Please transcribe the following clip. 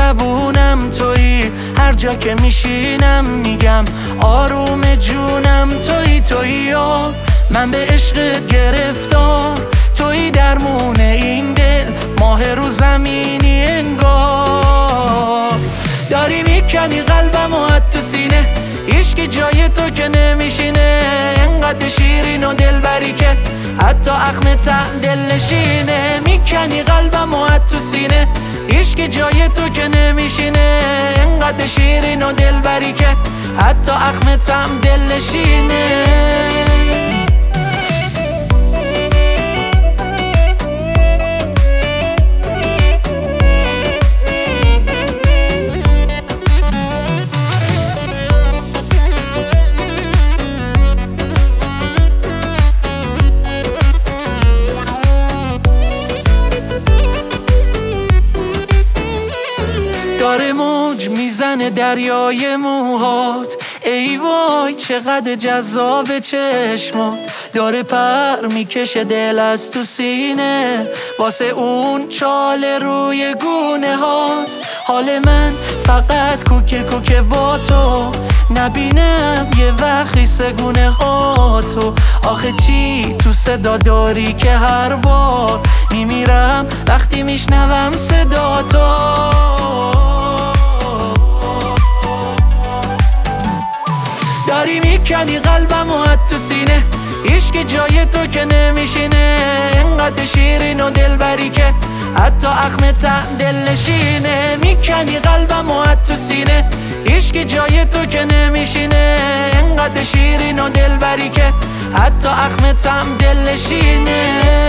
زبونم تویی، هر جا که میشینم میگم آروم جونم تویی. من به عشقت گرفتار، تویی درمون این دل، ماه رو زمینی انگار. داری میکنی قلبم و حد تو سینه، هیچکی جای تو که نمیشینه. انقدر شیرین و دلبری که حتی اخم دل نشینه. میکنی قلبم و حد تو سینه، هیچکی جای تو که نمیشینه. انقدر شیرین و دلبری که حتی اخم دل نشینه. داره موج میزنه دریای موهات، ای وای چقدر جذاب چشمات. داره پر میکشه دل از تو سینه، واسه اون چاله روی گونه هات. حال من فقط کوکه با تو، نبینم یه وقتی سگونه هاتو. آخه چی تو صدا داری که هر بار میمیرم وقتی میشنوم صدا تو. داری میکنی قلبم و حد تو سینه، هیچکی جای تو که نمیشینه. انقدر شیرین و دلبری که حتی اخم دل نشینه. میکنی قلبم و حد تو سینه، هیچکی جای تو که نمیشینه. انقدر شیرین و دلبری که حتی اخم دل نشینه.